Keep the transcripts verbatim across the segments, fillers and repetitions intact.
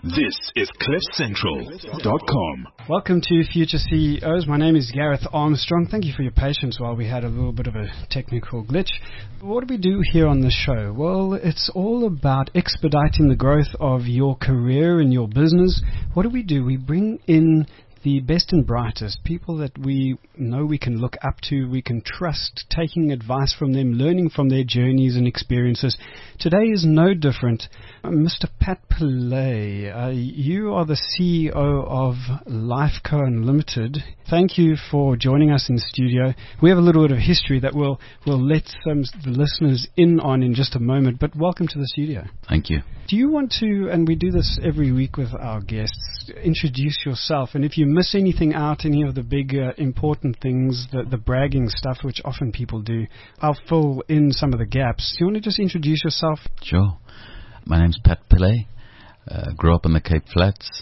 This is cliff central dot com. Welcome to Future C E Os. My name is Gareth Armstrong. Thank you for your patience while we had a little bit of a technical glitch. What do we do here on the show? Well, it's all about expediting the growth of your career and your business. What do we do? We bring in the best and brightest, people that we know we can look up to, we can trust, taking advice from them, learning from their journeys and experiences. Today is no different. Uh, Mister Pat Pillay, uh, you are the C E O of Lifeco Unlimited. Thank you for joining us in studio. We have a little bit of history that we'll, we'll let some the listeners in on in just a moment, but welcome to the studio. Thank you. Do you want to, and we do this every week with our guests, introduce yourself, and if you miss anything out, any of the big uh, important things, the, the bragging stuff, which often people do, I'll fill in some of the gaps. Do you want to just introduce yourself? Sure. My name's Pat Pillay. Uh, grew up in the Cape Flats.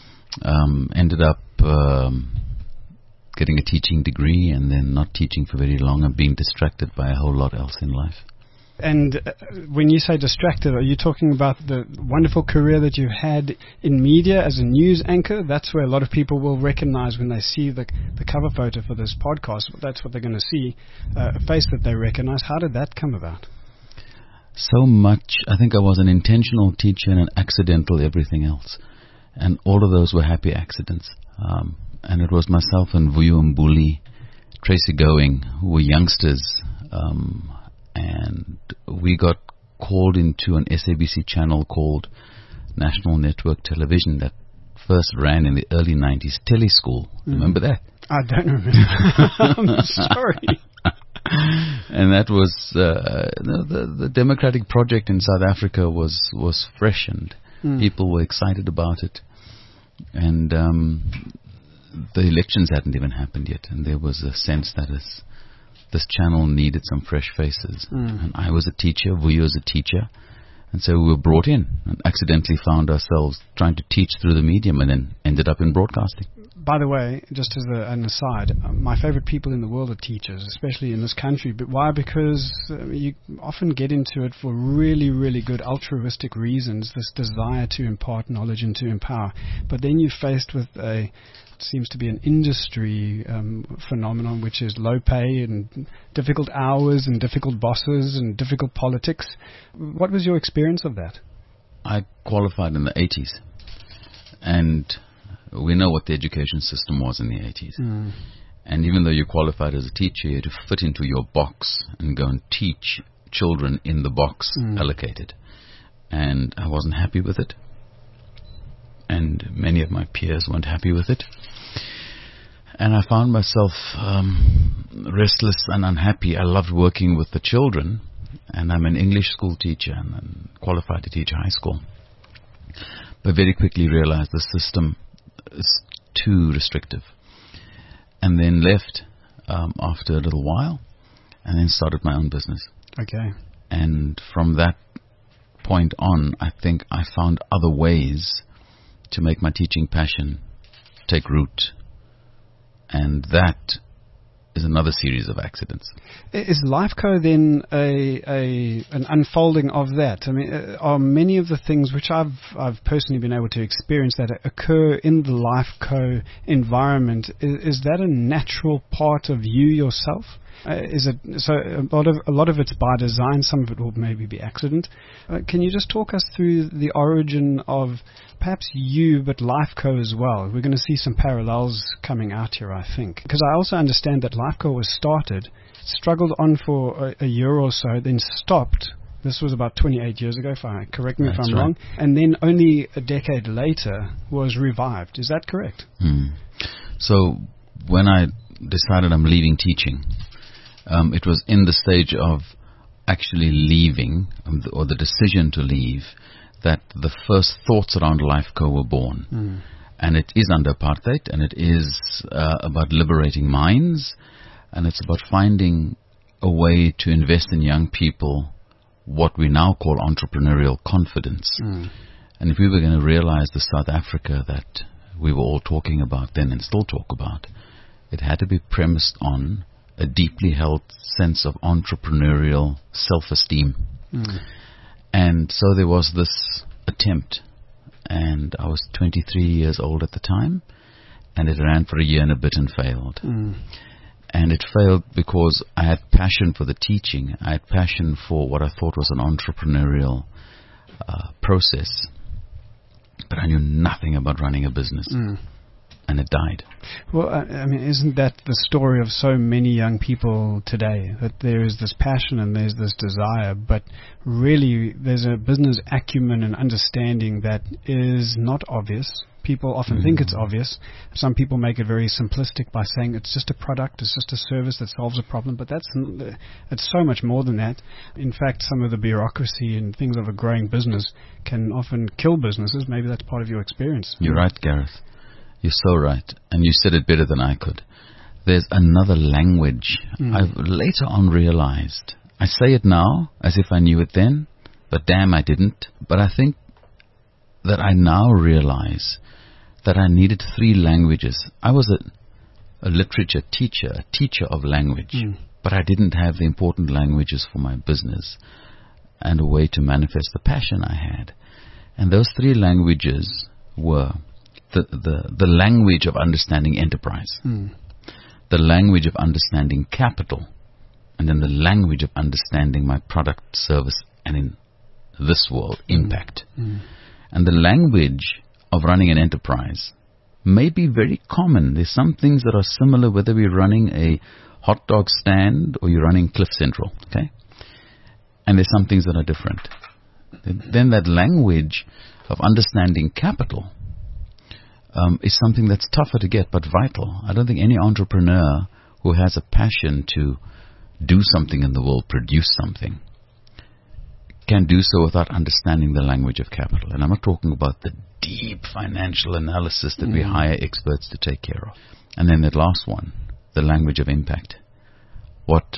Um, ended up um, getting a teaching degree and then not teaching for very long and being distracted by a whole lot else in life. And uh, when you say distracted, are you talking about the wonderful career that you've had in media as a news anchor? That's where a lot of people will recognize when they see the the cover photo for this podcast. That's what they're going to see, uh, a face that they recognize. How did that come about? So much. I think I was an intentional teacher and an accidental everything else. And all of those were happy accidents. Um, and it was myself and Vuyo Mbuli, Tracy Going, who were youngsters. Um, and we got called into an S A B C channel called National Network Television that first ran in the early nineties, Teleschool. Mm. Remember that? I don't remember. I'm sorry. And that was uh, the, the the democratic project in South Africa was was fresh and mm. people were excited about it. And um, the elections hadn't even happened yet, and there was a sense that it's this channel needed some fresh faces. Mm. And I was a teacher, Vuyo was a teacher, and so we were brought in and accidentally found ourselves trying to teach through the medium and then ended up in broadcasting. By the way, just as a, an aside, uh, my favorite people in the world are teachers, especially in this country. But why? Because uh, you often get into it for really, really good altruistic reasons, this desire to impart knowledge and to empower. But then you're faced with a seems to be an industry um, phenomenon, which is low pay and difficult hours and difficult bosses and difficult politics. What was your experience of that? I qualified in the eighties, and we know what the education system was in the eighties. Mm. And even though you qualified as a teacher, you had to fit into your box and go and teach children in the box mm. allocated. And I wasn't happy with it. And many of my peers weren't happy with it. And I found myself um, restless and unhappy. I loved working with the children, and I'm an English school teacher and I'm qualified to teach high school. But very quickly realized the system is too restrictive. And then left um, after a little while, and then started my own business. Okay. And from that point on, I think I found other ways to make my teaching passion take root. And that is another series of accidents. Is Lifeco then a, a an unfolding of that? I mean, are many of the things which I've I've personally been able to experience that occur in the Lifeco environment, is, is that a natural part of you yourself? Uh, is it so? A lot of a lot of it's by design. Some of it will maybe be accident. Uh, can you just talk us through the origin of perhaps you, but Lifeco as well? We're going to see some parallels coming out here, I think, because I also understand that Lifeco was started, struggled on for a, a year or so, then stopped. This was about twenty-eight years ago. If I correct me That's if I'm right. wrong, and then only a decade later was revived. Is that correct? Hmm. So when I decided I'm leaving teaching. Um, it was in the stage of actually leaving, um, the, or the decision to leave, that the first thoughts around Lifeco were born. Mm. And it is under apartheid, and it is uh, about liberating minds, and it's about finding a way to invest in young people what we now call entrepreneurial confidence. Mm. And if we were going to realize the South Africa that we were all talking about then and still talk about, it had to be premised on a deeply held sense of entrepreneurial self-esteem. Mm. And so there was this attempt, and I was twenty-three years old at the time, and it ran for a year and a bit and failed. Mm. And it failed because I had passion for the teaching. I had passion for what I thought was an entrepreneurial uh, process. But I knew nothing about running a business. Mm. And it died. Well, I, I mean, isn't that the story of so many young people today? That there is this passion and there's this desire, but really there's a business acumen and understanding that is not obvious. People often mm. think it's obvious. Some people make it very simplistic by saying it's just a product, it's just a service that solves a problem, but that's it's so much more than that. In fact, some of the bureaucracy and things of a growing business can often kill businesses. Maybe that's part of your experience. You're right, Gareth. You're so right, and you said it better than I could. There's another language. Mm. I've later on realized. I say it now as if I knew it then, but damn, I didn't. But I think that I now realize that I needed three languages. I was a, a literature teacher, a teacher of language, mm. but I didn't have the important languages for my business and a way to manifest the passion I had. And those three languages were The, the, the language of understanding enterprise, mm. the language of understanding capital, and then the language of understanding my product, service, and in this world, impact. Mm. Mm. And the language of running an enterprise may be very common. There's some things that are similar whether we're running a hot dog stand or you're running Cliff Central, okay? And there's some things that are different. Then that language of understanding capital Um, is something that's tougher to get, but vital. I don't think any entrepreneur who has a passion to do something in the world, produce something, can do so without understanding the language of capital. And I'm not talking about the deep financial analysis that mm. we hire experts to take care of. And then that last one, the language of impact. What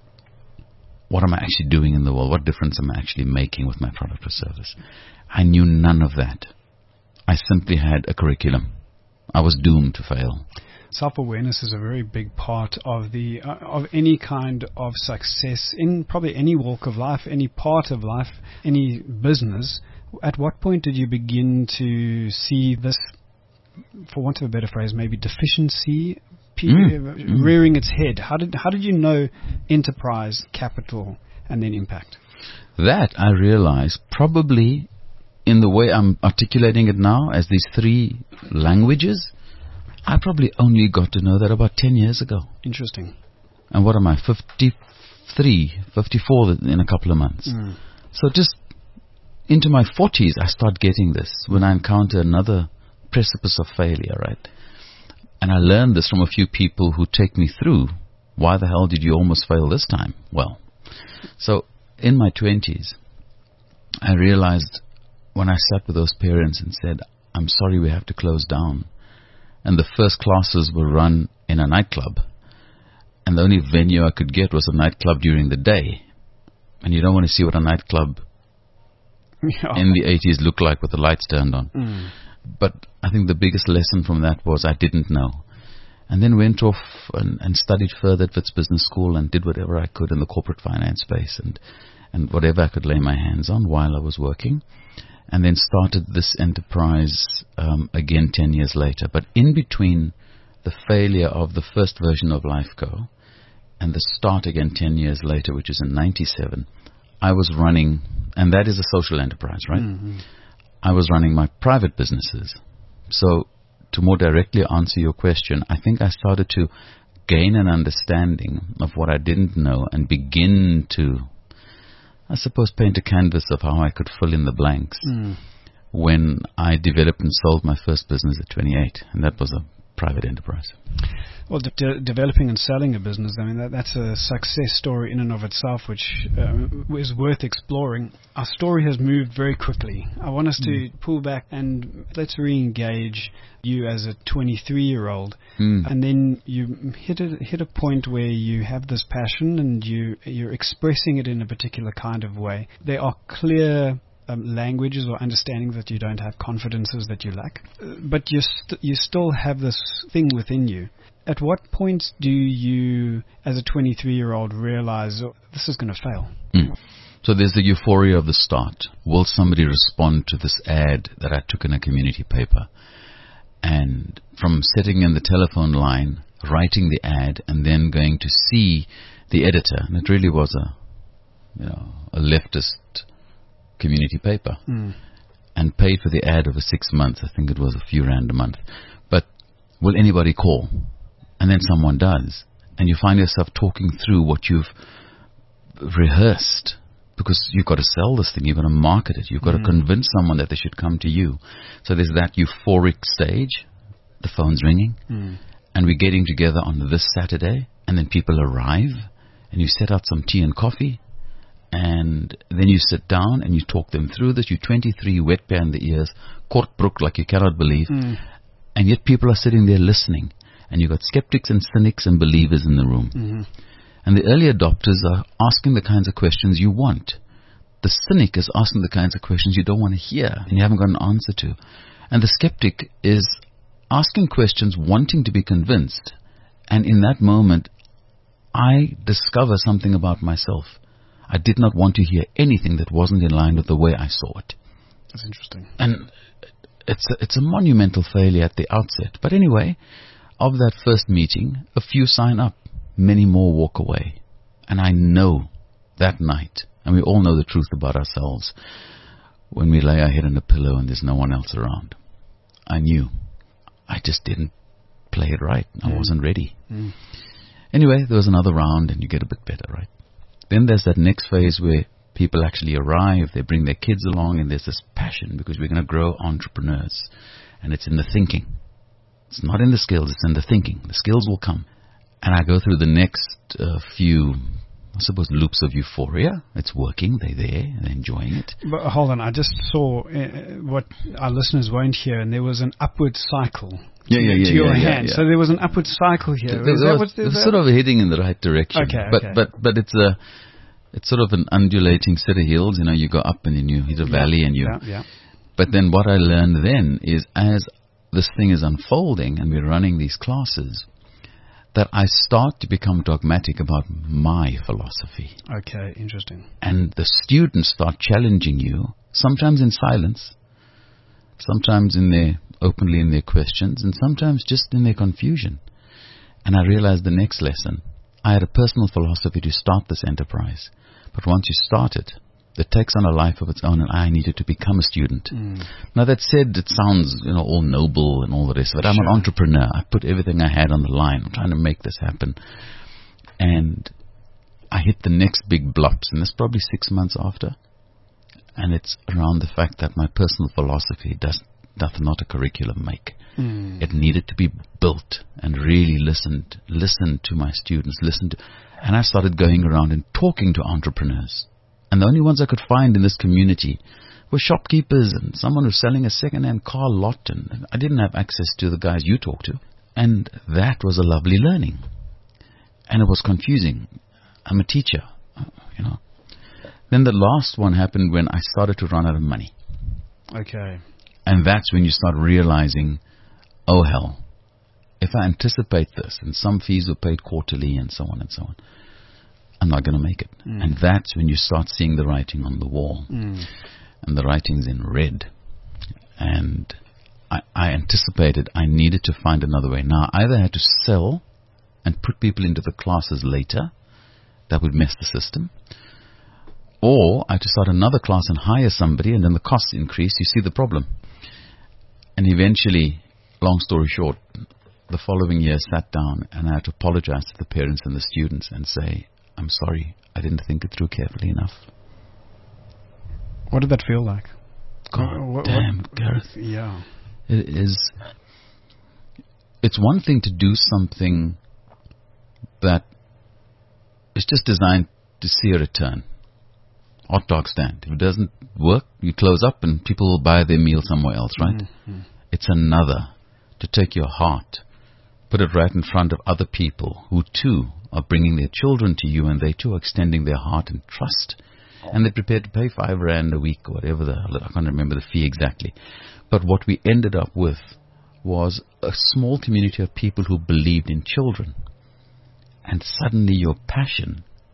what am I actually doing in the world? What difference am I actually making with my product or service? I knew none of that. I simply had a curriculum. I was doomed to fail. Self-awareness is a very big part of the uh, of any kind of success in probably any walk of life, any part of life, any business. At what point did you begin to see this, for want of a better phrase, maybe deficiency pe- mm. rearing its head? How did how did you know enterprise, capital, and then impact? That I realized probably in the way I'm articulating it now as these three languages, I probably only got to know that about ten years ago. Interesting. And what am I, fifty-three, fifty-four in a couple of months. Mm. So just into my forties, I start getting this when I encounter another precipice of failure, right? And I learned this from a few people who take me through, why the hell did you almost fail this time? Well, so in my twenties, I realized when I sat with those parents and said, I'm sorry, we have to close down. And the first classes were run in a nightclub. And the only venue I could get was a nightclub during the day. And you don't want to see what a nightclub yeah. in the eighties looked like with the lights turned on. Mm. But I think the biggest lesson from that was I didn't know. And then went off and, and studied further at Wits Business School and did whatever I could in the corporate finance space and, and whatever I could lay my hands on while I was working. And then started this enterprise um, again ten years later. But in between the failure of the first version of LifeGo and the start again ten years later, which is in ninety-seven, I was running, and that is a social enterprise, right? Mm-hmm. I was running my private businesses. So to more directly answer your question, I think I started to gain an understanding of what I didn't know and begin to, I suppose, paint a canvas of how I could fill in the blanks mm. when I developed and sold my first business at twenty-eight, and that was a private enterprise. Well, de- de- developing and selling a business, I mean, that, that's a success story in and of itself, which uh, is worth exploring. Our story has moved very quickly. I want us mm. to pull back and let's re-engage you as a twenty-three-year-old. Mm. And then you hit a, hit a point where you have this passion and you, you're expressing it in a particular kind of way. There are clear Um, languages or understandings that you don't have, confidences that you lack, uh, but you st- you still have this thing within you. At what point do you, as a twenty-three-year-old, realize, oh, this is going to fail? Mm. So there's the euphoria of the start. Will somebody respond to this ad that I took in a community paper? And from sitting in the telephone line, writing the ad, and then going to see the editor, and it really was a, you know, a leftist community paper, mm. and paid for the ad over six months. I think it was a few rand a month. But will anybody call? And then someone does, and you find yourself talking through what you've rehearsed, because you've got to sell this thing, you've got to market it, you've got mm. to convince someone that they should come to you. So there's that euphoric stage, the phone's ringing, mm. and we're getting together on this Saturday, and then people arrive, and you set out some tea and coffee, and then you sit down and you talk them through this. You're twenty-three, wet behind the ears, kortbroek like you cannot believe, mm. and yet people are sitting there listening, and you've got skeptics and cynics and believers in the room. Mm-hmm. And the early adopters are asking the kinds of questions you want. The cynic is asking the kinds of questions you don't want to hear and you haven't got an answer to. And the skeptic is asking questions wanting to be convinced. And in that moment, I discover something about myself. I did not want to hear anything that wasn't in line with the way I saw it. That's interesting. And it's a, it's a monumental failure at the outset. But anyway, of that first meeting, a few sign up. Many more walk away. And I know that night, and we all know the truth about ourselves, when we lay our head on a pillow and there's no one else around. I knew. I just didn't play it right. I mm. wasn't ready. Mm. Anyway, there was another round and you get a bit better, right? Then there's that next phase where people actually arrive, they bring their kids along, and there's this passion because we're going to grow entrepreneurs. And it's in the thinking. It's not in the skills, it's in the thinking. The skills will come. And I go through the next uh, few, I suppose, loops of euphoria. It's working. They're there. They're enjoying it. But hold on. I just saw uh, what our listeners won't hear, and there was an upward cycle yeah, yeah, yeah, to your yeah, yeah, hand. yeah. So there was an upward cycle here. There, is there that was, what, is it was that? sort of heading in the right direction. Okay, but, okay. but, but it's a, it's sort of an undulating set of hills. You know, you go up and then you hit a valley yeah, and you... Yeah, yeah. But then what I learned then is as this thing is unfolding and we're running these classes, that I start to become dogmatic about my philosophy. Okay, interesting. And the students start challenging you, sometimes in silence, sometimes in their openly in their questions, and sometimes just in their confusion. And I realized the next lesson. I had a personal philosophy to start this enterprise. But once you start it, it takes on a life of its own, and I needed to become a student. Mm. Now, that said, it sounds, you know, all noble and all the rest of it. I'm sure. an entrepreneur. I put everything I had on the line. I'm trying to make this happen. And I hit the next big blocks, and that's probably six months after. And it's around the fact that my personal philosophy does, doth not a curriculum make. Mm. It needed to be built and really listened, listened to my students, listened to, and I started going around and talking to entrepreneurs. And the only ones I could find in this community were shopkeepers and someone who's selling a second-hand car lot. And I didn't have access to the guys you talk to. And that was a lovely learning. And it was confusing. I'm a teacher, you know. Then the last one happened when I started to run out of money. Okay. And that's when you start realizing, oh hell, if I anticipate this, and some fees were paid quarterly and so on and so on, I'm not going to make it. Mm. And that's when you start seeing the writing on the wall. Mm. And the writing's in red. And I, I anticipated I needed to find another way. Now, I either had to sell and put people into the classes later. That would mess the system. Or I had to start another class and hire somebody, and then the costs increase. You see the problem. And eventually, long story short, the following year I sat down and I had to apologize to the parents and the students and say, I'm sorry, I didn't think it through carefully enough. What did that feel like? God what, what, damn, what, Gareth. Yeah. It is... It's one thing to do something that is just designed to see a return. Hot dog stand. If it doesn't work, you close up and people will buy their meal somewhere else, right? Mm-hmm. It's another to take your heart, put it right in front of other people who too are bringing their children to you, and they too are extending their heart and trust. And they're prepared to pay five rand a week or whatever the, I can't remember the fee exactly. But what we ended up with was a small community of people who believed in children. And suddenly your passion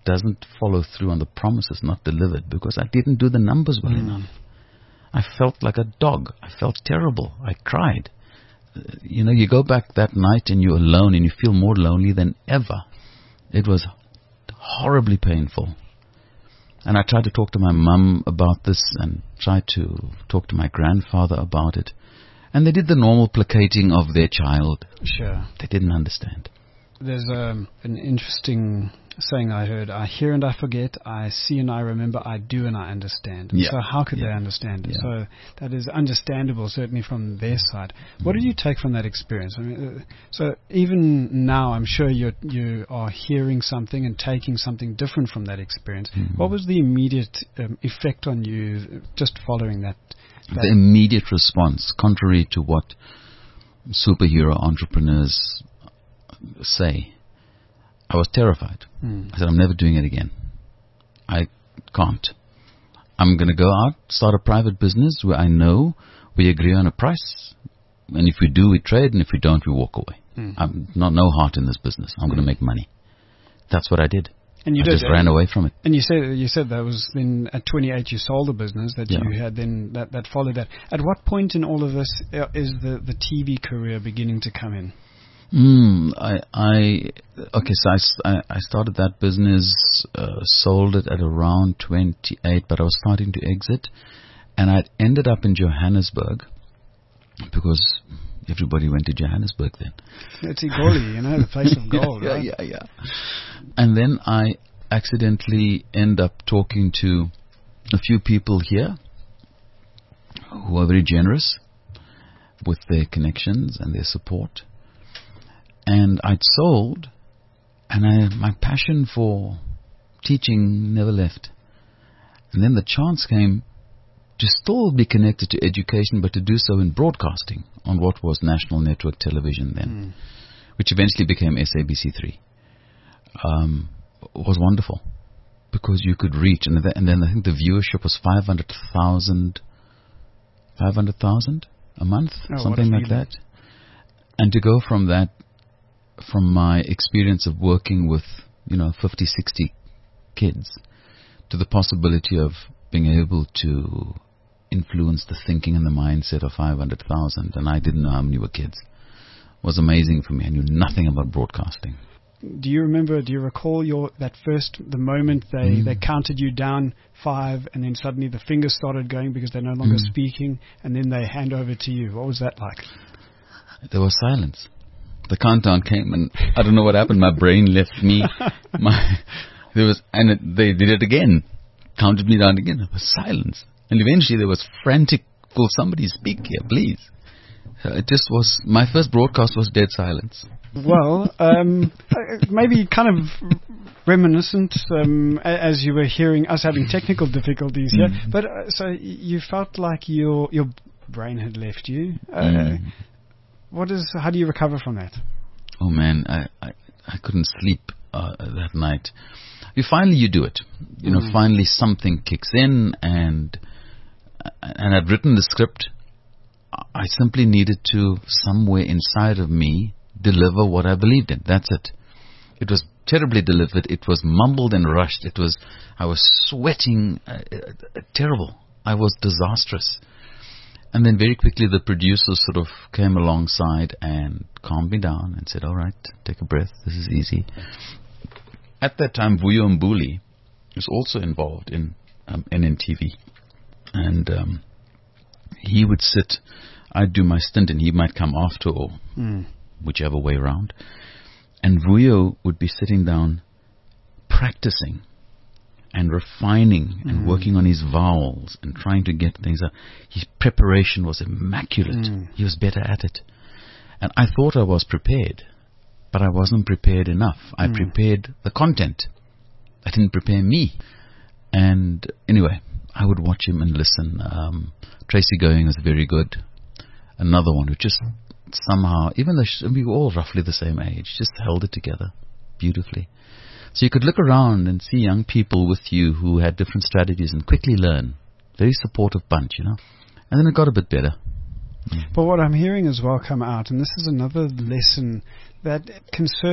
doesn't follow through on the promises not delivered because I didn't do the numbers well mm. enough. I felt like a dog. I felt terrible. I cried. Uh, you know, you go back that night and you're alone and you feel more lonely than ever. It was horribly painful. And I tried to talk to my mum about this and tried to talk to my grandfather about it. And they did the normal placating of their child. Sure. They didn't understand. There's um, an interesting saying I heard, I hear and I forget, I see and I remember, I do and I understand. Yeah. So how could yeah. they understand it? Yeah. So that is understandable, certainly from their side. What did you take from that experience? I mean, uh, so even now, I'm sure you you are hearing something and taking something different from that experience. Mm-hmm. What was the immediate um, effect on you just following that? that the immediate response, contrary to what superhero entrepreneurs say, I was terrified. Mm. I said, I'm never doing it again. I can't. I'm going to go out, start a private business where I know we agree on a price. And if we do, we trade. And if we don't, we walk away. Mm. I'm not no heart in this business. I'm mm. going to make money. That's what I did. And you I did, just ran away from it. And you said you said that was then at twenty-eight you sold the business that yeah. you had then that, that followed that. At what point in all of this uh, is the, the T V career beginning to come in? Mm, I, I, okay, so I, I started that business, uh, sold it at around twenty-eight, but I was starting to exit, and I'd ended up in Johannesburg, because everybody went to Johannesburg then. It's Igoli, you know, the place of gold, yeah, right? Yeah, yeah, yeah. And then I accidentally end up talking to a few people here who are very generous with their connections and their support. And I'd sold, and I, my passion for teaching never left. And then the chance came to still be connected to education, but to do so in broadcasting on what was National Network Television then, mm. which eventually became S A B C three. Um, was wonderful because you could reach, and, th- and then I think the viewership was five hundred thousand five hundred thousand a month, oh, something like that. And to go from that, from my experience of working with, you know, fifty, sixty kids, to the possibility of being able to influence the thinking and the mindset of five hundred thousand, and I didn't know how many were kids, was amazing for me. I knew nothing about broadcasting. Do you remember, do you recall your that first, the moment they, mm. they counted you down five, and then suddenly the fingers started going because they're no longer mm. speaking, and then they hand over to you? What was that like? There was silence. The countdown came, and I don't know what happened. My brain left me. My there was, and it, they did it again. Counted me down again. There was silence, and eventually there was frantic. Will somebody speak here, please? So it just was. My first broadcast was dead silence. Well, um, maybe kind of reminiscent um, as you were hearing us having technical difficulties here. Mm. But uh, so you felt like your your brain had left you. Uh, mm. What is? How do you recover from that? Oh man, I I, I couldn't sleep uh, that night. You finally you do it. You know, mm. finally something kicks in, and and I'd written the script. I simply needed to somewhere inside of me deliver what I believed in. That's it. It was terribly delivered. It was mumbled and rushed. It was. I was sweating. Uh, uh, terrible. I was disastrous. And then very quickly the producers sort of came alongside and calmed me down and said, all right, take a breath. This is easy. At that time, Vuyo Mbuli was also involved in um, N N T V. And um, he would sit, I'd do my stint and he might come after or mm. whichever way around. And Vuyo would be sitting down practicing and refining and mm. working on his vowels and trying to get things out. His preparation was immaculate. Mm. He was better at it. And I thought I was prepared, but I wasn't prepared enough. I mm. prepared the content. I didn't prepare me. And anyway, I would watch him and listen. Um, Tracy Going was very good. Another one who just somehow, even though sh- we were all roughly the same age, just held it together beautifully. So you could look around and see young people with you who had different strategies and quickly learn. Very supportive bunch, you know. And then it got a bit better. Mm. But what I'm hearing as well come out, and this is another lesson that can serve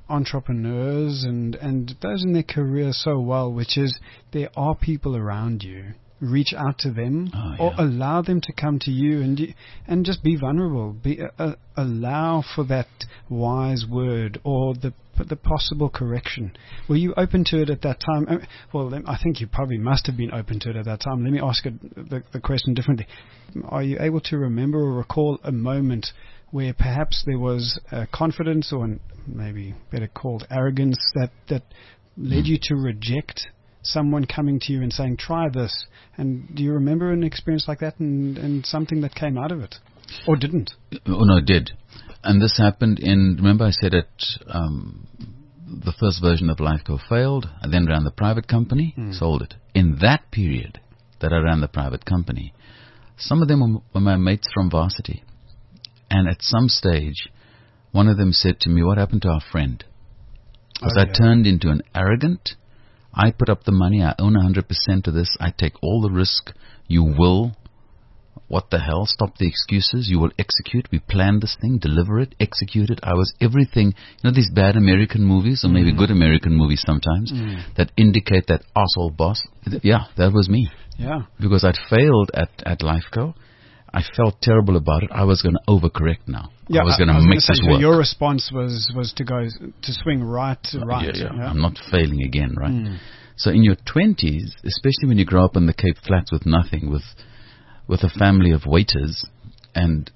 entrepreneurs and, and those in their career so well, which is there are people around you. Reach out to them, oh, yeah. or allow them to come to you, and you, and just be vulnerable. Be uh, allow for that wise word or the the possible correction. Were you open to it at that time? Uh, well, I think you probably must have been open to it at that time. Let me ask it, the, the question differently. Are you able to remember or recall a moment where perhaps there was uh, confidence, or maybe better called arrogance, that that led you to reject someone coming to you and saying, try this? And do you remember an experience like that, and, and something that came out of it? Or didn't? Oh, no, it did. And this happened in, remember I said it, um, the first version of Lifeco failed. I then ran the private company, mm. sold it. In that period that I ran the private company, some of them were, were my mates from varsity. And at some stage, one of them said to me, what happened to our friend? Because oh, I yeah. turned into an arrogant, I put up the money, I own one hundred percent of this, I take all the risk, you will, what the hell, stop the excuses, you will execute, we planned this thing, deliver it, execute it. I was everything, you know these bad American movies, or maybe mm. good American movies sometimes, mm. that indicate that arsehole boss, yeah, that was me. Yeah. Because I'd failed at, at Lifeco, I felt terrible about it, I was going to overcorrect now. Yeah, I was going to make this so work. Your response was, was to go to swing right to right. Yeah, yeah. yeah. I'm not failing again, right? Mm. So in your twenties, especially when you grow up in the Cape Flats with nothing, with with a family of waiters, and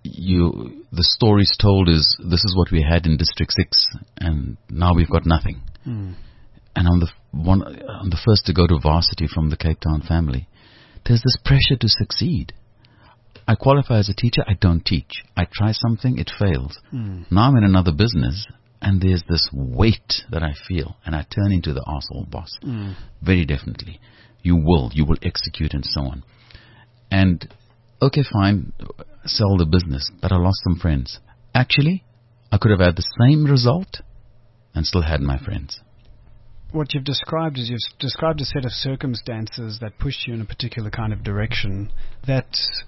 you the stories told is this is what we had in District Six, and now we've got nothing. Mm. And I'm the one, I'm the first to go to varsity from the Cape Town family. There's this pressure to succeed. I qualify as a teacher, I don't teach. I try something, it fails. Mm. Now I'm in another business, and there's this weight that I feel, and I turn into the arsehole boss. Mm. Very definitely. You will, you will execute and so on. And, okay, fine, sell the business, but I lost some friends. Actually, I could have had the same result and still had my friends. What you've described is you've described a set of circumstances that pushed you in a particular kind of direction that,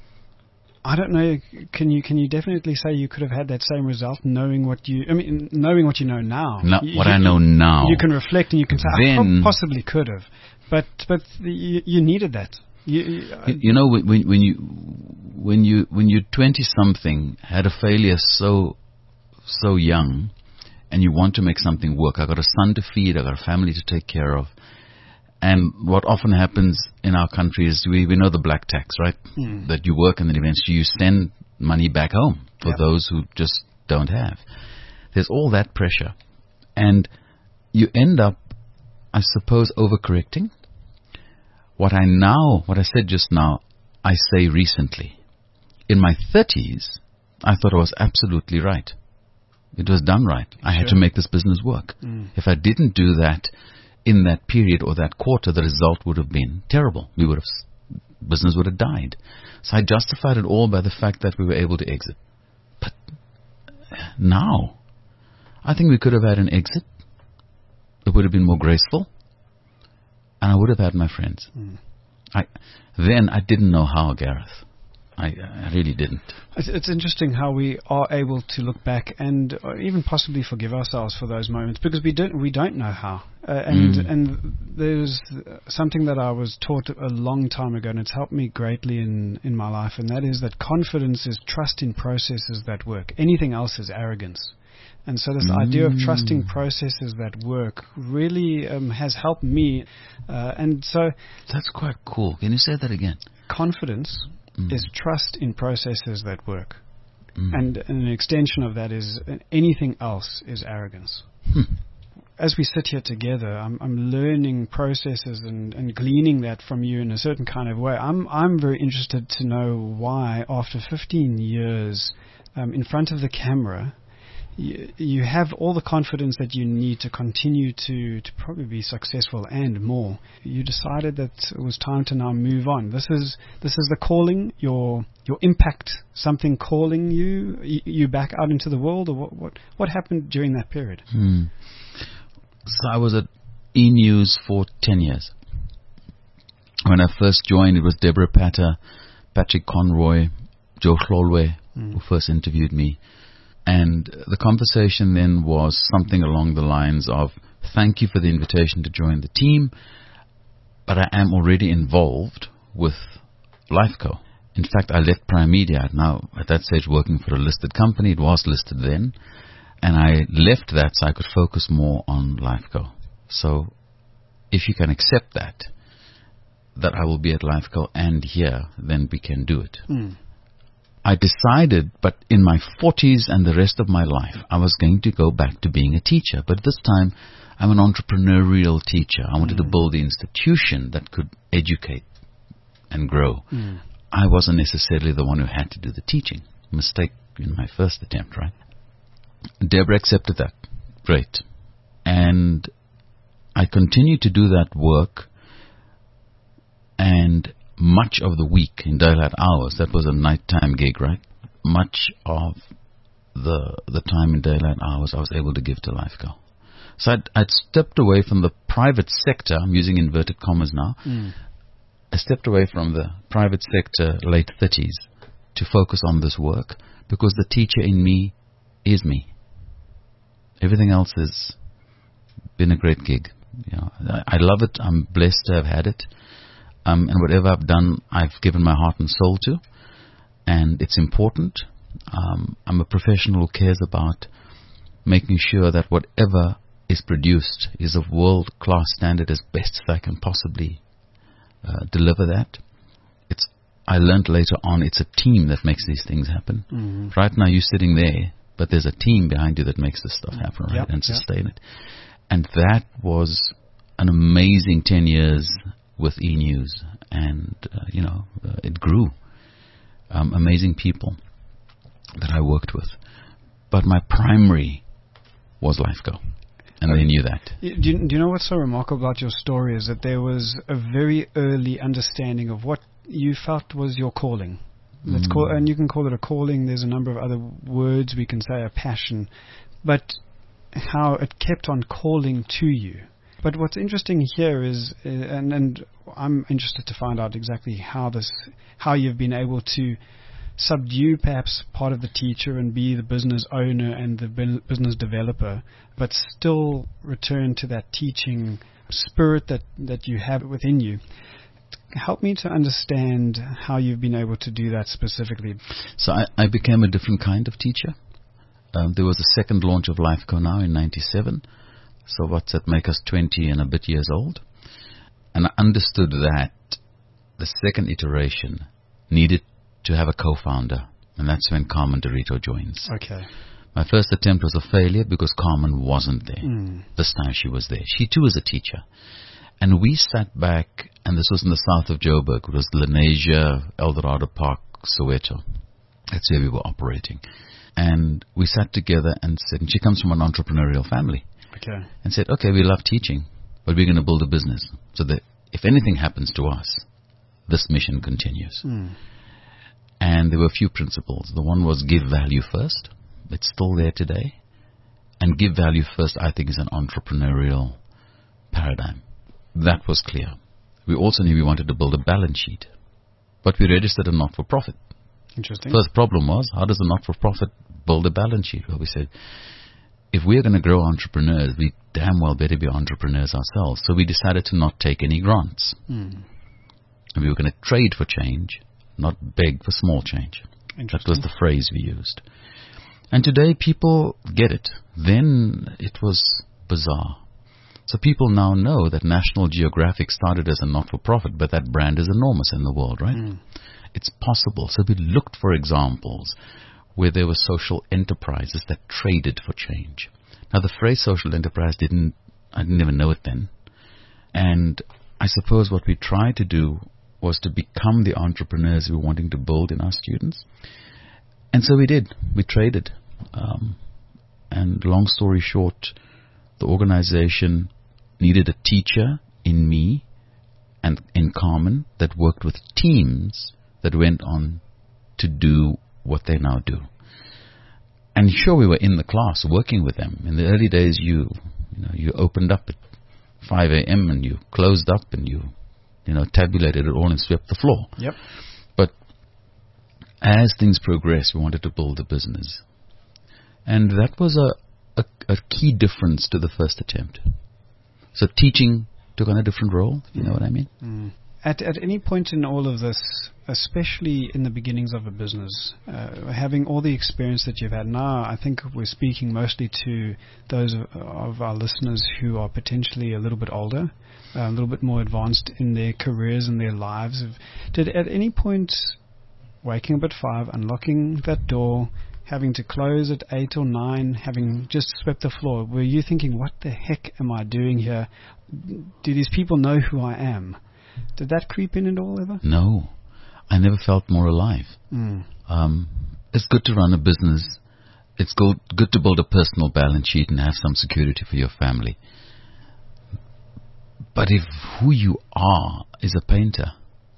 I don't know, can you can you definitely say you could have had that same result knowing what you, I mean, knowing what you know now? No, you, what you, I know now. You can reflect and you can say, then, I possibly could have. But but you, you needed that. You, you, you, you know, when, when you when you when you're twenty something, had a failure so so young, and you want to make something work. I got a son to feed. I got a family to take care of. And what often happens in our country is we, we know the black tax, right? Mm. That you work and then eventually you send money back home for yep. those who just don't have. There's all that pressure. And you end up, I suppose, overcorrecting. What I now, what I said just now, I say recently. In my thirties, I thought I was absolutely right. It was done right. I sure. had to make this business work. Mm. If I didn't do that in that period or that quarter, the result would have been terrible. We would have, business would have died. So I justified it all by the fact that we were able to exit. But now, I think we could have had an exit. It would have been more graceful. And I would have had my friends. Mm. I, then I didn't know how, Gareth. I, I really didn't. It's, it's interesting how we are able to look back and even possibly forgive ourselves for those moments because we don't we don't know how. Uh, and mm. and there's something that I was taught a long time ago, and it's helped me greatly in in my life, and that is that confidence is trust in processes that work. Anything else is arrogance. And so this mm. idea of trusting processes that work really um, has helped me. Uh, and so that's quite cool. Can you say that again? Confidence mm. is trust in processes that work. Mm. And, and an extension of that is uh, anything else is arrogance. Hmm. As we sit here together, I'm, I'm learning processes and, and gleaning that from you in a certain kind of way. I'm I'm very interested to know why, after fifteen years um, in front of the camera, you, you have all the confidence that you need to continue to, to probably be successful and more. You decided that it was time to now move on. This is this is the calling, your your impact, something calling you you, you back out into the world, or what what, what happened during that period? Hmm. So I was at E! News for ten years. When I first joined, it was Deborah Patter, Patrick Conroy, Joe Hlolwe, mm. who first interviewed me. And the conversation then was something along the lines of, thank you for the invitation to join the team, but I am already involved with Lifeco. In fact, I left Prime Media, now at that stage working for a listed company. It was listed then. And I left that so I could focus more on Lifeco. So if you can accept that, that I will be at Lifeco and here, then we can do it. Mm. I decided, but in my forties and the rest of my life, I was going to go back to being a teacher. But this time, I'm an entrepreneurial teacher. I wanted mm. to build the institution that could educate and grow. Mm. I wasn't necessarily the one who had to do the teaching. Mistake in my first attempt, right? Deborah accepted that. Great. And I continued to do that work, and much of the week in daylight hours, that was a nighttime gig, right? Much of the the time in daylight hours I was able to give to Lifeco. So I'd, I'd stepped away from the private sector. I'm using inverted commas now. Mm. I stepped away from the private sector late thirties to focus on this work because the teacher in me is me. Everything else has been a great gig. You know, I, I love it. I'm blessed to have had it. Um, and whatever I've done, I've given my heart and soul to. And it's important. Um, I'm a professional who cares about making sure that whatever is produced is of world-class standard as best as I can possibly uh, deliver that. It's. I learned later on it's a team that makes these things happen. Mm-hmm. Right now you're sitting there, but there's a team behind you that makes this stuff happen, right? Yep, and yep. sustain it. And that was an amazing ten years with E-News. And, uh, you know, uh, it grew. Um, amazing people that I worked with. But my primary was Lifeco. And okay. they knew that. Do you, do you know what's so remarkable about your story is that there was a very early understanding of what you felt was your calling. Let's Mm. call, and you can call it a calling. There's a number of other words we can say, a passion. But how it kept on calling to you. But what's interesting here is, uh, and, and I'm interested to find out exactly how this, how you've been able to subdue perhaps part of the teacher and be the business owner and the bu- business developer, but still return to that teaching spirit that, that you have within you. Help me to understand how you've been able to do that specifically. So I, I became a different kind of teacher. Um, there was a second launch of Lifeco now in ninety-seven. So what's that make us twenty and a bit years old? And I understood that the second iteration needed to have a co-founder. And that's when Carmen Dorito joins. Okay. My first attempt was a failure because Carmen wasn't there. Mm. This time she was there. She too was a teacher. And we sat back, and this was in the south of Joburg. It was Lenasia, Eldorado Park, Soweto. That's where we were operating. And we sat together and said, and she comes from an entrepreneurial family. Okay. And said, okay, we love teaching, but we're going to build a business so that if anything happens to us, this mission continues. Mm. And there were a few principles. The one was give value first. It's still there today. And give value first, I think, is an entrepreneurial paradigm. That was clear. We also knew we wanted to build a balance sheet, but we registered a not-for-profit. Interesting. First problem was, how does a not-for-profit build a balance sheet? Well, we said, if we're going to grow entrepreneurs, we damn well better be entrepreneurs ourselves. So we decided to not take any grants. Mm. And we were going to trade for change, not beg for small change. That was the phrase we used. And today people get it. Then it was bizarre. So people now know that National Geographic started as a not-for-profit, but that brand is enormous in the world, right? Mm. It's possible. So we looked for examples where there were social enterprises that traded for change. Now, the phrase social enterprise didn't, I didn't even know it then. And I suppose what we tried to do was to become the entrepreneurs we were wanting to build in our students. And so we did. We traded. Um, and long story short, the organization needed a teacher in me and in Carmen that worked with teams that went on to do what they now do. And sure, we were in the class working with them. In the early days, you you know, you opened up at five a.m. and you closed up and you, you know, tabulated it all and swept the floor. Yep. But as things progressed, we wanted to build a business. And that was a, a, a key difference to the first attempt. So teaching took on a different role, if you know what I mean. Mm. At at any point in all of this, especially in the beginnings of a business, uh, having all the experience that you've had now, I think we're speaking mostly to those of, of our listeners who are potentially a little bit older, uh, a little bit more advanced in their careers and their lives. Did at any point, waking up at five, unlocking that door, having to close at eight or nine, having just swept the floor, were you thinking, what the heck am I doing here? Do these people know who I am? Did that creep in at all ever? No. I never felt more alive. Mm. Um, it's good to run a business. It's good, good to build a personal balance sheet and have some security for your family. But if who you are is a painter,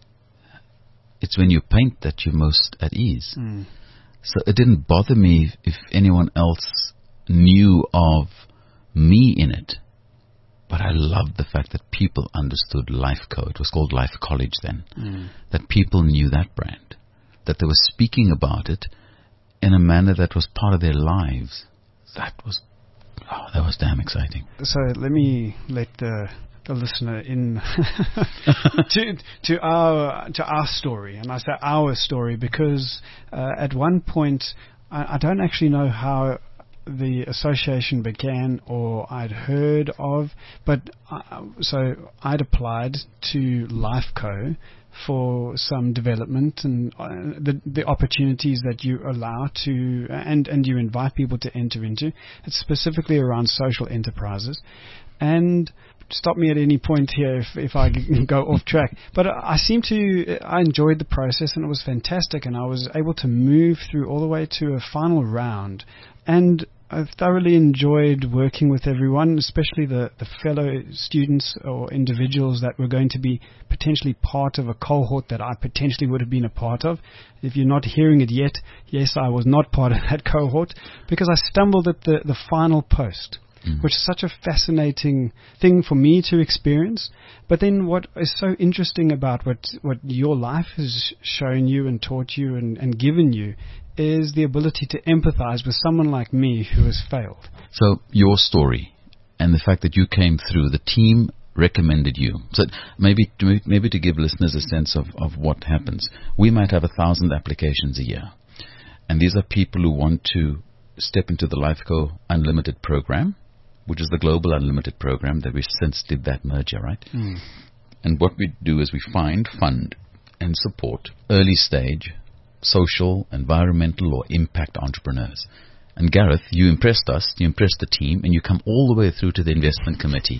it's when you paint that you're most at ease. Mm. So it didn't bother me if, if anyone else knew of me in it. But I loved the fact that people understood Lifeco. It was called Life College then. Mm. That people knew that brand. That they were speaking about it in a manner that was part of their lives. That was, oh, that was damn exciting. So let me let the the listener in to to our to our story, and I say our story because uh, at one point I, I don't actually know how the association began or I'd heard of, but uh, so I'd applied to Lifeco for some development and uh, the the opportunities that you allow to and and you invite people to enter into. It's specifically around social enterprises. And stop me at any point here if, if I go off track. But I seem to, I enjoyed the process and it was fantastic, and I was able to move through all the way to a final round. And I thoroughly enjoyed working with everyone, especially the, the fellow students or individuals that were going to be potentially part of a cohort that I potentially would have been a part of. If you're not hearing it yet, yes, I was not part of that cohort because I stumbled at the, the final post. Mm. Which is such a fascinating thing for me to experience. But then what is so interesting about what, what your life has shown you and taught you and, and given you is the ability to empathize with someone like me who has failed. So your story and the fact that you came through, the team recommended you. So maybe to, maybe to give listeners a sense of, of what happens. We might have a thousand applications a year. And these are people who want to step into the Lifeco Unlimited program, which is the Global Unlimited program that we since did that merger, right? Mm. And what we do is we find, fund, and support early stage social, environmental, or impact entrepreneurs. And Gareth, you impressed us, you impressed the team, and you come all the way through to the investment committee.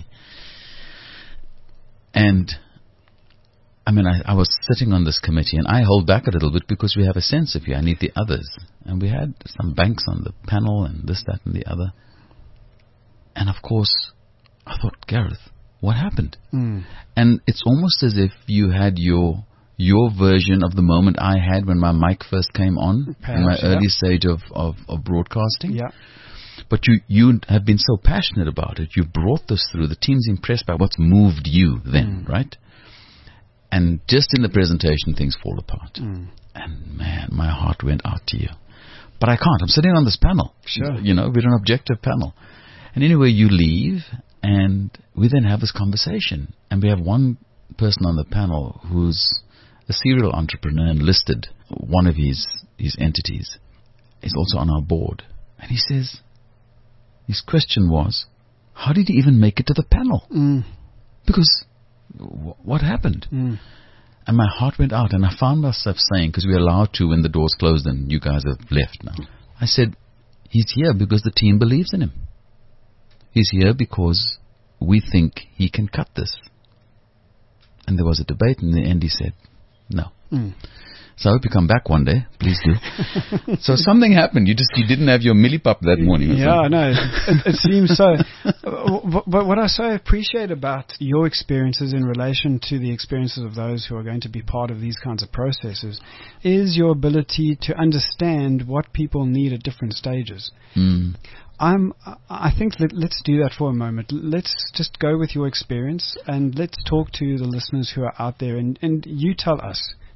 And I mean, I, I was sitting on this committee, and I hold back a little bit because we have a sense of you. I need the others. And we had some banks on the panel and this, that, and the other. And of course, I thought, Gareth, what happened? Mm. And it's almost as if you had your your version of the moment I had when my mic first came on, Perhaps, in my yeah. early stage of, of, of broadcasting. Yeah. But you, you have been so passionate about it. You've brought this through. The team's impressed by what's moved you then, Mm. right? And just in the presentation, things fall apart. Mm. And man, my heart went out to you. But I can't. I'm sitting on this panel. Sure. You know, we're an objective panel. And anyway, you leave, and we then have this conversation. And we have one person on the panel who's a serial entrepreneur and listed one of his, his entities. He's also on our board. And he says, his question was, how did he even make it to the panel? Mm. Because w- what happened? Mm. And my heart went out, and I found myself saying, because we're allowed to when the door's closed and you guys have left now. I said, he's here because the team believes in him. He's here because we think he can cut this. And there was a debate, and in the end he said, no. Mm. So I hope you come back one day. Please do. So something happened. You just you didn't have your millipop that morning. Yeah, I know. It, it seems so. But, but what I so appreciate about your experiences in relation to the experiences of those who are going to be part of these kinds of processes is your ability to understand what people need at different stages. Mm. I'm, I think that let's do that for a moment. Let's just go with your experience and let's talk to the listeners who are out there, and, and you tell us.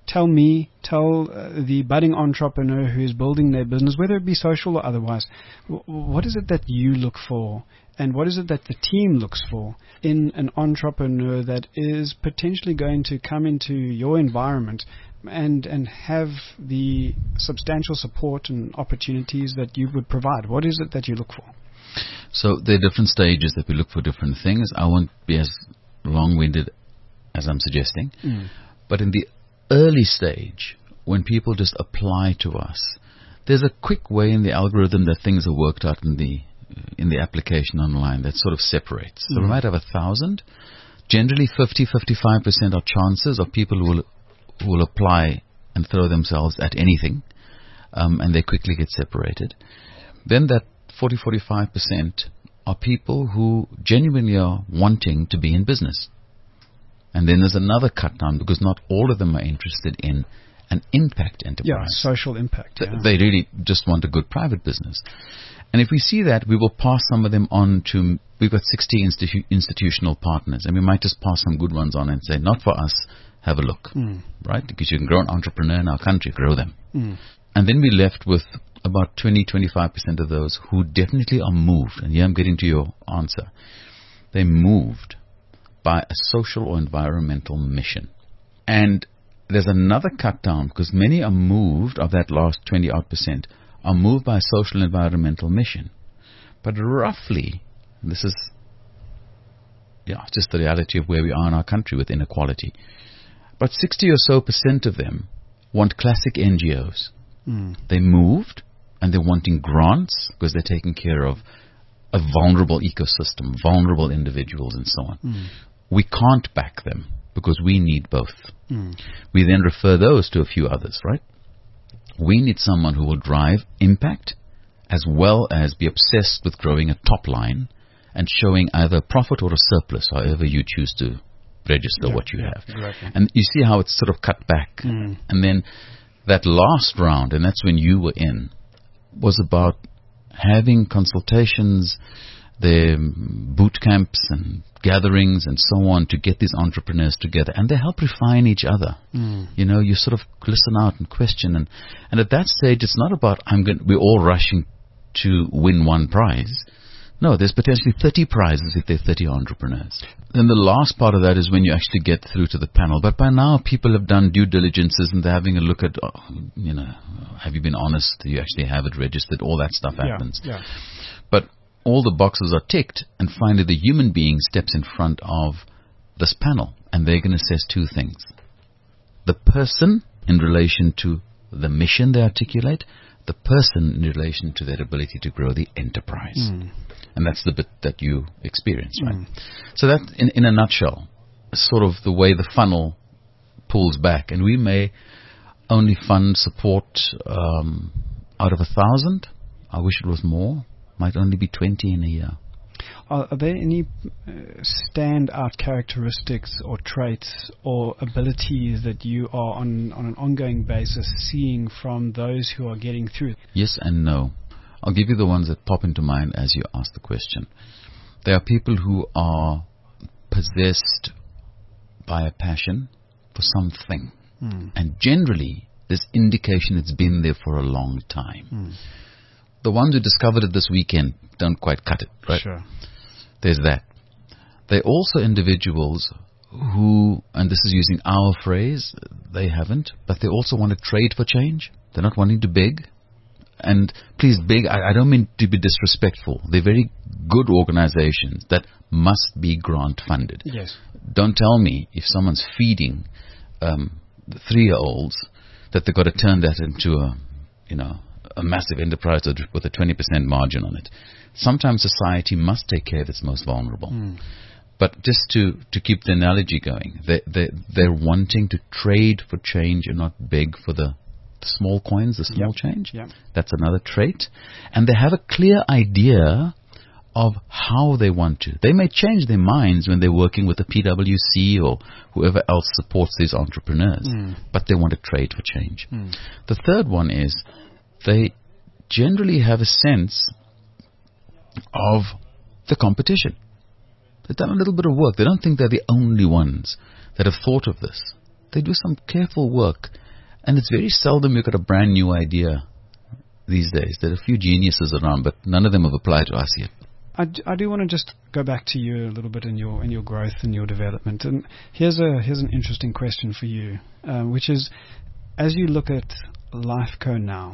tell me, tell uh, the budding entrepreneur who is building their business, whether it be social or otherwise, w- what is it that you look for? And what is it that the team looks for in an entrepreneur that is potentially going to come into your environment and and have the substantial support and opportunities that you would provide? What is it that you look for? So there are different stages that we look for different things. I won't be as long-winded as I'm suggesting. Mm. But in the early stage, when people just apply to us, there's a quick way in the algorithm that things are worked out in the in the application online that sort of separates. Mm. So we might have a thousand. Generally fifty, fifty-five percent are chances of people who will, who will apply and throw themselves at anything, um, and they quickly get separated. Then that forty, forty-five percent are people who genuinely are wanting to be in business. And then there's another cut down because not all of them are interested in an impact enterprise. Yeah, social impact. Th- Yeah. They really just want a good private business. And if we see that, we will pass some of them on to, we've got sixty institu- institutional partners, and we might just pass some good ones on and say, not for us, have a look, mm. right? Because you can grow an entrepreneur in our country, grow them. Mm. And then we're left with about twenty, twenty-five percent of those who definitely are moved, and here I'm getting to your answer. They're moved by a social or environmental mission. And there's another cut down, because many are moved, of that last twenty odd percent, are moved by a social and environmental mission. But roughly, this is yeah, just the reality of where we are in our country with inequality, but sixty or so percent of them want classic N G Os. Mm. They moved, and they're wanting grants because they're taking care of a vulnerable ecosystem, vulnerable individuals, and so on. Mm. We can't back them because we need both. Mm. We then refer those to a few others, right? We need someone who will drive impact as well as be obsessed with growing a top line and showing either profit or a surplus, however you choose to register yeah, what you yeah, have. Exactly. And you see how it's sort of cut back. Mm. And then that last round, and that's when you were in, was about having consultations, the boot camps and gatherings and so on to get these entrepreneurs together, and they help refine each other. Mm. You know, you sort of listen out and question, and, and at that stage, it's not about I'm going. We're all rushing to win one prize. No, there's potentially thirty prizes if there are thirty entrepreneurs. Then the last part of that is when you actually get through to the panel. But by now, people have done due diligences and they're having a look at, oh, you know, have you been honest? Do you actually have it registered? All that stuff happens. Yeah, yeah. But all the boxes are ticked, and finally the human being steps in front of this panel, and they're going to assess two things. The person in relation to the mission they articulate, the person in relation to their ability to grow the enterprise. Mm. And that's the bit that you experience, right? Mm. So that, in, in a nutshell, is sort of the way the funnel pulls back. And we may only fund support um, out of a thousand. I wish it was more. Might only be twenty in a year. Are, are there any uh, standout characteristics or traits or abilities that you are on, on an ongoing basis seeing from those who are getting through? Yes and no. I'll give you the ones that pop into mind as you ask the question. There are people who are possessed by a passion for something. Mm. And generally, there's indication it's been there for a long time. Mm. The ones who discovered it this weekend don't quite cut it, right? Sure. There's that. They're also individuals who, and this is using our phrase, they haven't, but they also want to trade for change. They're not wanting to beg. And please, beg, I, I don't mean to be disrespectful. They're very good organizations that must be grant funded. Yes. Don't tell me if someone's feeding um, the three-year-olds that they've got to turn that into a, you know, a massive enterprise with a twenty percent margin on it. Sometimes society must take care of its most vulnerable. Mm. But just to, to keep the analogy going, they, they, they're wanting to trade for change and not beg for the, the small coins, the small yep. change. Yep. That's another trait. And they have a clear idea of how they want to. They may change their minds when they're working with the P W C or whoever else supports these entrepreneurs, mm. but they want to trade for change. Mm. The third one is they generally have a sense of the competition. They've done a little bit of work. They don't think they're the only ones that have thought of this. they do some careful work. And it's very seldom you get a brand new idea these days. There are a few geniuses around, but none of them have applied to us yet. I, d- I do want to just go back to you a little bit in your in your growth and your development. And here's a here's an interesting question for you, um, which is, as you look at Lifeco now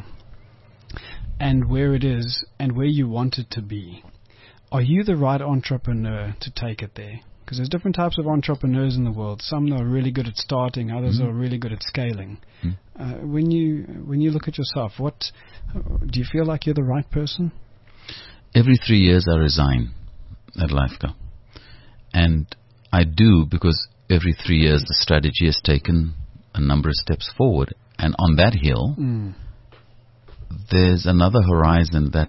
and where it is and where you want it to be, are you the right entrepreneur to take it there? Because there's different types of entrepreneurs in the world. Some are really good at starting, others mm-hmm. are really good at scaling. Mm-hmm. Uh, when you when you look at yourself, what do you feel like you're the right person? Every three years I resign at Lifeco. And I do because every three years the strategy has taken a number of steps forward. And on that hill, mm. there's another horizon that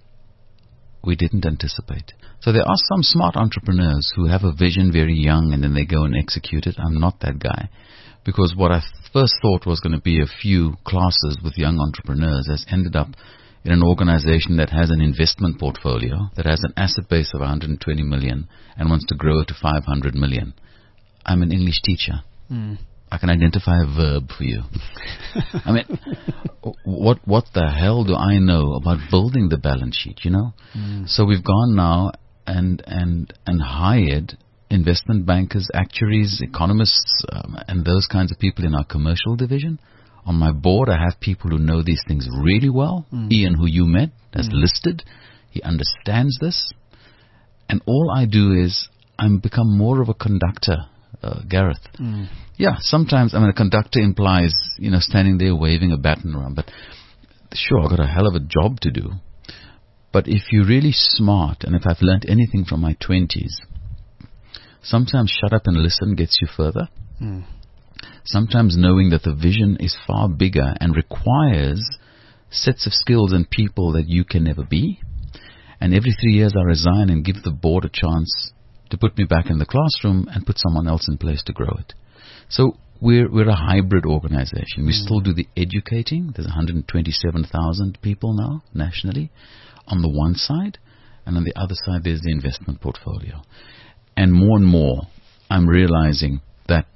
we didn't anticipate. So there are some smart entrepreneurs who have a vision very young and then they go and execute it. I'm not that guy. Because what I first thought was going to be a few classes with young entrepreneurs has ended up in an organization that has an investment portfolio, that has an asset base of one hundred twenty million and wants to grow it to five hundred million. I'm an English teacher. Mm. I can identify a verb for you. I mean, what what the hell do I know about building the balance sheet, you know? Mm. So we've gone now and and and hired investment bankers, actuaries, economists, um, and those kinds of people in our commercial division. On my board, I have people who know these things really well. Mm. Ian, who you met, has mm. listed. He understands this. And all I do is I'm become more of a conductor, uh, Gareth. Mm. Yeah, sometimes, I mean, a conductor implies, you know, standing there waving a baton around. But sure, I've got a hell of a job to do. But if you're really smart, and if I've learned anything from my twenties, sometimes shut up and listen gets you further. Mm. Sometimes knowing that the vision is far bigger and requires sets of skills and people that you can never be. And every three years I resign and give the board a chance to put me back in the classroom and put someone else in place to grow it. So we're we're a hybrid organization. We mm. still do the educating. There's one hundred twenty-seven thousand people now nationally on the one side, and on the other side there's the investment portfolio. And more and more I'm realizing that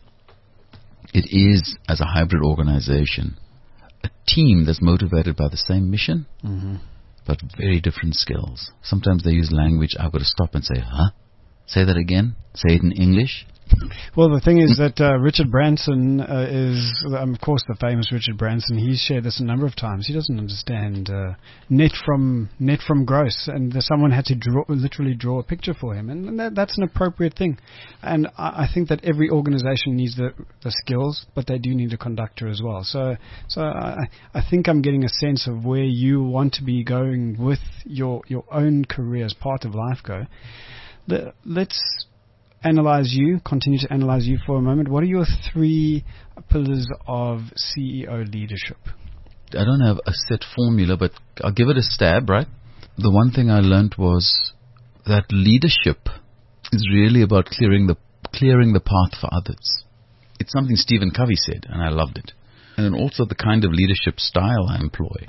it is, as a hybrid organization, a team that's motivated by the same mission, mm-hmm. but very different skills. Sometimes they use language I've got to stop and say, huh? Say that again? Say it in English? Well, the thing is that uh, Richard Branson uh, is, um, of course, the famous Richard Branson. He's shared this a number of times. He doesn't understand uh, net from net from gross, and someone had to draw, literally draw a picture for him, and that, that's an appropriate thing. And I, I think that every organization needs the, the skills, but they do need a conductor as well. So, so I, I think I'm getting a sense of where you want to be going with your your own career as part of Lifeco. The, let's analyze you, continue to analyze you for a moment. What are your three pillars of C E O leadership? I don't have a set formula, but I'll give it a stab, right? The one thing I learned was that leadership is really about clearing the clearing the path for others. It's something Stephen Covey said, and I loved it. And then also the kind of leadership style I employ.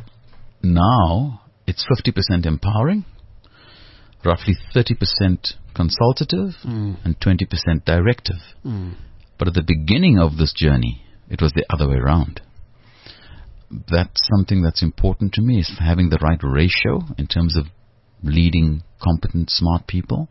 Now, it's fifty percent empowering, roughly thirty percent consultative, mm. and twenty percent directive. Mm. But at the beginning of this journey, it was the other way around. That's something that's important to me, is having the right ratio in terms of leading competent, smart people.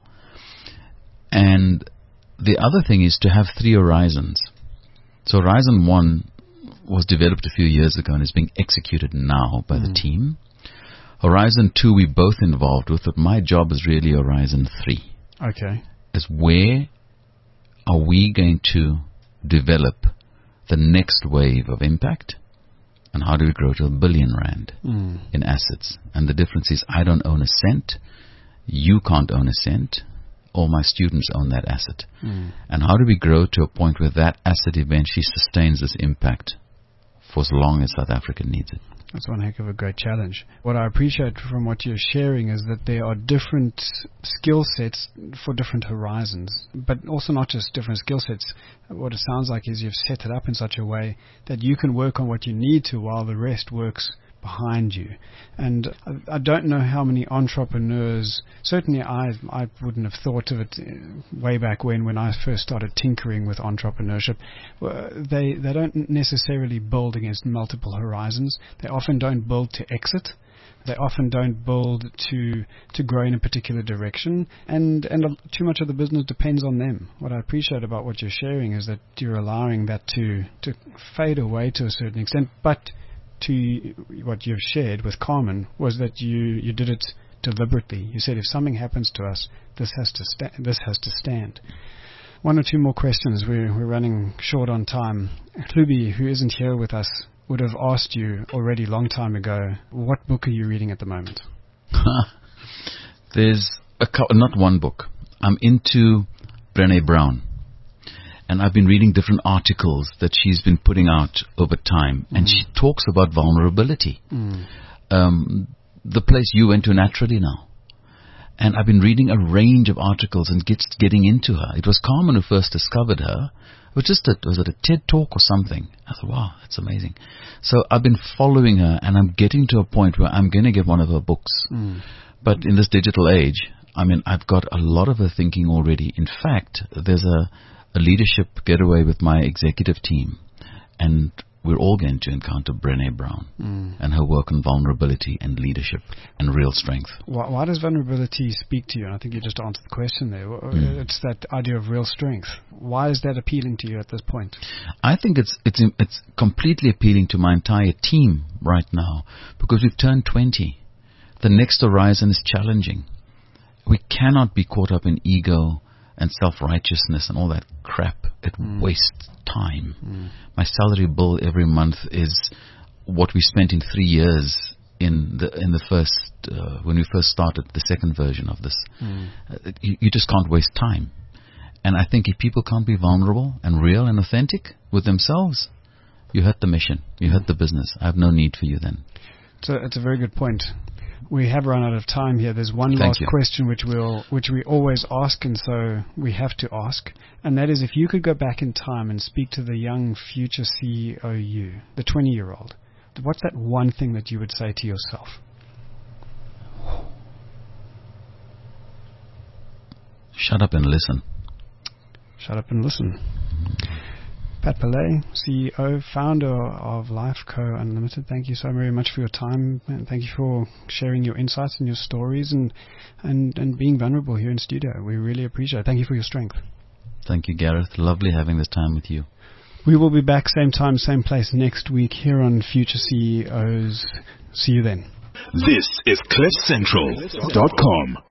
And the other thing is to have three horizons. So Horizon one was developed a few years ago and is being executed now by mm. the team. Horizon two we both involved with, but my job is really Horizon three. Okay. Is where are we going to develop the next wave of impact, and how do we grow to a billion rand mm. in assets? And the difference is I don't own a cent, you can't own a cent, all my students own that asset. Mm. And how do we grow to a point where that asset eventually sustains this impact for as long as South Africa needs it? That's one heck of a great challenge. What I appreciate from what you're sharing is that there are different skill sets for different horizons, but also not just different skill sets. What it sounds like is you've set it up in such a way that you can work on what you need to while the rest works behind you. And I, I don't know how many entrepreneurs, certainly I I wouldn't have thought of it way back when, when I first started tinkering with entrepreneurship. They, they don't necessarily build against multiple horizons. They often don't build to exit. They often don't build to to grow in a particular direction, and, and too much of the business depends on them. What I appreciate about what you're sharing is that you're allowing that to, to fade away to a certain extent, but to what you've shared with Carmen was that you, you did it deliberately. You said, if something happens to us, this has to sta- this has to stand. One or two more questions. We're, we're running short on time. Hlubi, who isn't here with us, would have asked you already long time ago, what book are you reading at the moment? There's a co- not one book. I'm into Brené Brown, and I've been reading different articles that she's been putting out over time, mm. and she talks about vulnerability. Mm. Um, the place you went to naturally now. And I've been reading a range of articles and gets getting into her. It was Carmen who first discovered her. It was just a, was it a TED Talk or something? I thought, wow, that's amazing. So I've been following her, and I'm getting to a point where I'm going to get one of her books. Mm. But in this digital age, I mean, I've got a lot of her thinking already. In fact, there's a, a leadership getaway with my executive team, and we're all going to encounter Brené Brown mm. and her work on vulnerability and leadership and real strength. Why, why does vulnerability speak to you? And I think you just answered the question there. Mm. It's that idea of real strength. Why is that appealing to you at this point? I think it's it's it's completely appealing to my entire team right now, because we've turned twenty. The next horizon is challenging. We cannot be caught up in ego and self-righteousness and all that crap. It mm. wastes time. Mm. My salary bill every month is what we spent in three years in the in the first uh, when we first started the second version of this. Mm. Uh, you, you just can't waste time. And I think if people can't be vulnerable and real and authentic with themselves, you hurt the mission, you hurt the business. I have no need for you then. So it's a very good point. We have run out of time here. There's one Thank last you. question which we'll, which we always ask, and so we have to ask, and that is, if you could go back in time and speak to the young future C E O you, the twenty-year-old, what's that one thing that you would say to yourself? Shut up and listen. Shut up and listen. Pat Pillay, C E O, founder of Lifeco Unlimited, thank you so very much for your time, and thank you for sharing your insights and your stories and, and, and being vulnerable here in studio. We really appreciate it. Thank you for your strength. Thank you, Gareth. Lovely having this time with you. We will be back same time, same place next week here on Future C E Os. See you then. This is cliff central dot com.